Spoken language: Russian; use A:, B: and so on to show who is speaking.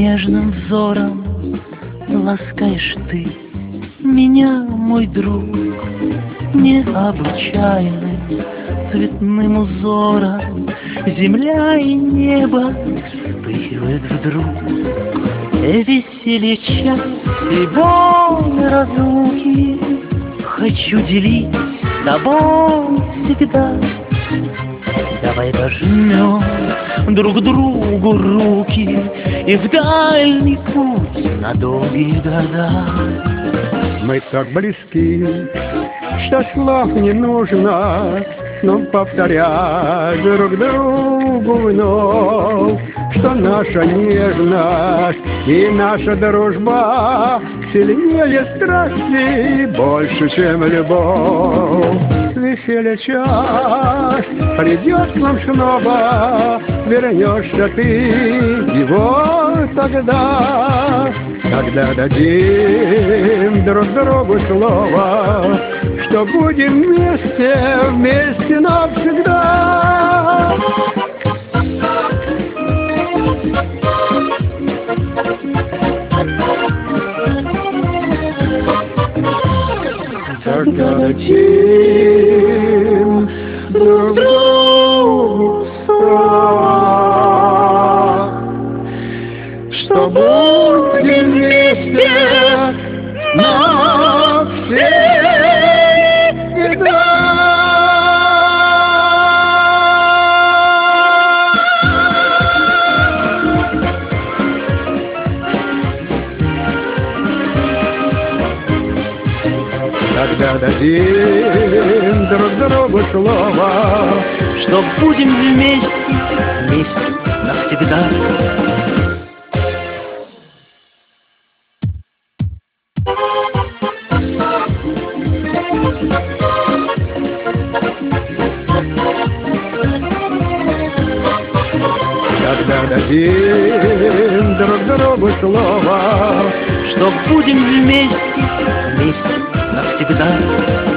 A: Нежным взором ласкаешь ты меня, мой друг, необычайным цветным узором. Земля и небо вспыхивает вдруг. Веселье час и боль разлуки хочу делить с тобой всегда. Давай пожмем друг другу руки и в дальний путь на долгие года.
B: Мы так близки, что слов не нужно, но повторять друг другу вновь, что наша нежность и наша дружба сильнее страсти, больше, чем любовь. Веселье час придет к нам снова, вернешься ты его тогда, когда дадим друг другу слово, что будем вместе, вместе навсегда. Когда дадим друг другу слово, что будем вместе навсегда. Когда дадим друг другу слово,
A: что будем вместе, вместе навсегда.
B: Когда дадим друг другу слово,
A: что будем вместе, вместе навсегда.